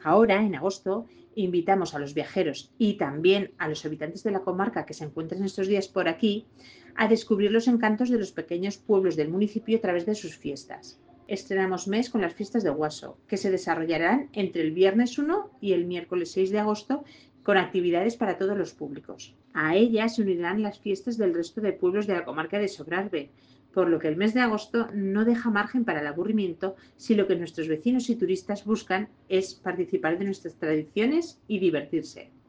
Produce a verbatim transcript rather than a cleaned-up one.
Ahora, en agosto, invitamos a los viajeros y también a los habitantes de la comarca que se encuentren estos días por aquí a descubrir los encantos de los pequeños pueblos del municipio a través de sus fiestas. Estrenamos mes con las fiestas de Guaso, que se desarrollarán entre el viernes uno y el miércoles seis de agosto con actividades para todos los públicos. A ellas se unirán las fiestas del resto de pueblos de la comarca de Sobrarbe, por lo que el mes de agosto no deja margen para el aburrimiento si lo que nuestros vecinos y turistas buscan es participar de nuestras tradiciones y divertirse.